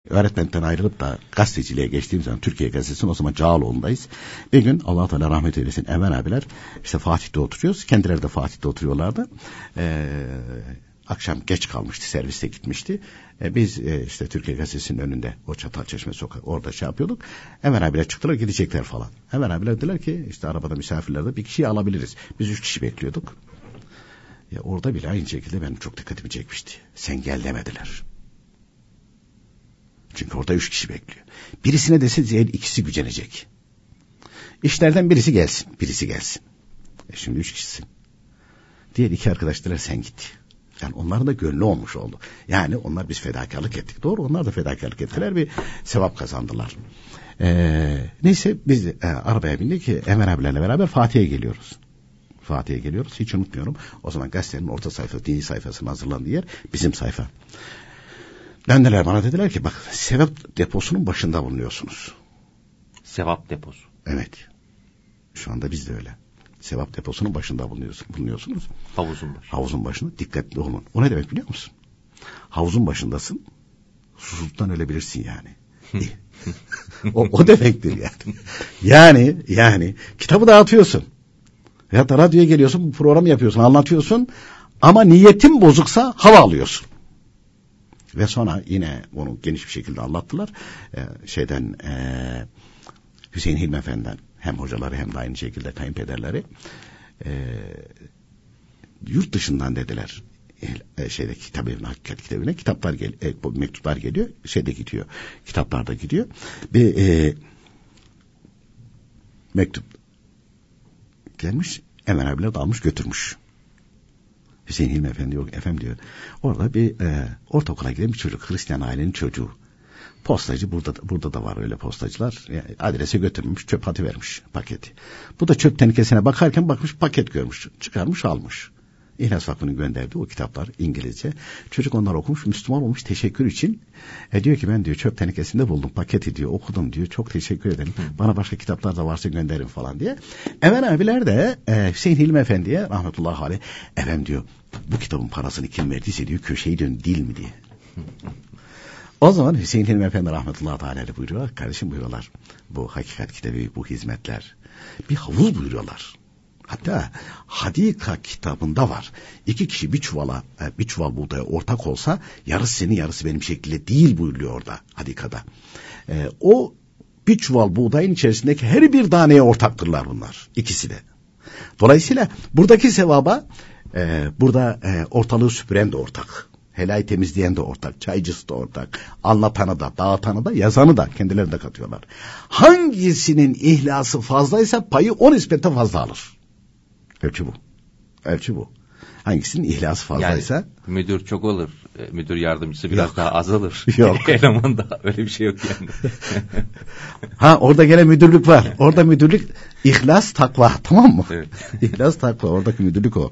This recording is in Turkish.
öğretmenden ayrılıp da gazeteciliğe geçtiğim zaman Türkiye Gazetesi'nin o zaman Cağaloğlu'ndayız. Bir gün Allah Teala rahmet eylesin Enver abiler işte Fatih'te oturuyoruz. Kendileri de Fatih'te oturuyorlardı. Akşam geç kalmıştı, serviste gitmişti. Biz işte Türkiye Gazetesi'nin önünde o Çatalçeşme sokak orada şey yapıyorduk. Enver abiler çıktılar, gidecekler falan. Enver abiler dediler ki işte arabada misafirlerde bir kişiyi alabiliriz. Biz 3 kişi bekliyorduk. Ya orada bile aynı şekilde benim çok dikkatimi çekmişti. Sen gel demediler. Çünkü orada 3 kişi bekliyor. Birisine dese ikisi gücenecek. İşlerden birisi gelsin, birisi gelsin. Şimdi 3 kişisin. Diğer 2 arkadaşlar sen git. Yani onların da gönlü olmuş oldu. Yani onlar biz fedakarlık ettik. Doğru, onlar da fedakarlık ettiler, bir sevap kazandılar. Neyse biz arabaya bindik ki Enver abilerle beraber Fatih'e geliyoruz. Fatih'e geliyoruz. Hiç unutmuyorum. O zaman gazetenin orta sayfa, dini sayfasının hazırlandığı yer bizim sayfa. Döndüler bana, dediler ki bak sevap deposunun başında bulunuyorsunuz. Sevap deposu. Evet. Şu anda biz de öyle. Sevap deposunun başında bulunuyorsunuz. Havuzun başı. Havuzun başında dikkatli olun. O ne demek biliyor musun? Havuzun başındasın. Susuzluktan ölebilirsin yani. o demektir yani. Yani kitabı dağıtıyorsun. Ya da radyoya geliyorsun, program yapıyorsun, anlatıyorsun. Ama niyetin bozuksa hava alıyorsun. Ve sonra yine onu geniş bir şekilde anlattılar. Hüseyin Hilmi Efendi'den hem hocaları hem de aynı şekilde kayınpederleri yurt dışından dediler. Kitab-ı Hakikat kitabına kitaplar mektuplar geliyor, gidiyor. Kitaplar da gidiyor. Bir mektup gelmiş, Enver abiler de almış götürmüş. Hüseyin Hilmi Efendi yok efendim diyor. Orada bir ortaokula giden bir çocuk, Hristiyan ailenin çocuğu. Postacı burada da var öyle postacılar. Yani adrese götürmüş, çöp atıvermiş paketi. Bu da çöp tenekesine bakarken bakmış, paket görmüş, çıkarmış almış. İhlas Vakfı'nın gönderdiği o kitaplar İngilizce. Çocuk onları okumuş, Müslüman olmuş, teşekkür için. Diyor ki ben diyor çöp tenekesinde buldum paketi diyor, okudum diyor, çok teşekkür ederim. Bana başka kitaplar da varsa gönderin falan diye. Enver abiler de Hüseyin Hilmi Efendi'ye rahmetullahi aleyh, efendim diyor bu kitabın parasını kim verdiyse diyor köşeyi dön değil mi diye. O zaman Hüseyin Hilmi Efendi rahmetullahi aleyh buyuruyorlar, kardeşim buyuruyorlar, bu hakikat kitabı, bu hizmetler bir havuz buyuruyorlar. Hatta Hadika kitabında var. 2 kişi bir çuval buğdaya ortak olsa yarısı senin yarısı benim şekilde değil buyuruyor orada Hadika'da. O bir çuval buğdayın içerisindeki her bir taneye ortaktırlar bunlar. İkisi de. Dolayısıyla buradaki sevaba burada ortalığı süpüren de ortak. Helayı temizleyen de ortak, çaycısı da ortak, anlatanı da, dağıtanı da, yazanı da kendileri de katıyorlar. Hangisinin ihlası fazlaysa payı o nispette fazla alır. Ölçü bu. Hangisinin ihlası fazlaysa. Yani müdür çok olur, müdür yardımcısı biraz daha azalır. Yok. Elemanda öyle bir şey yok yani. Orada gene müdürlük var. Orada müdürlük ihlas, takva, tamam mı? Evet. İhlas, takva, oradaki müdürlük o.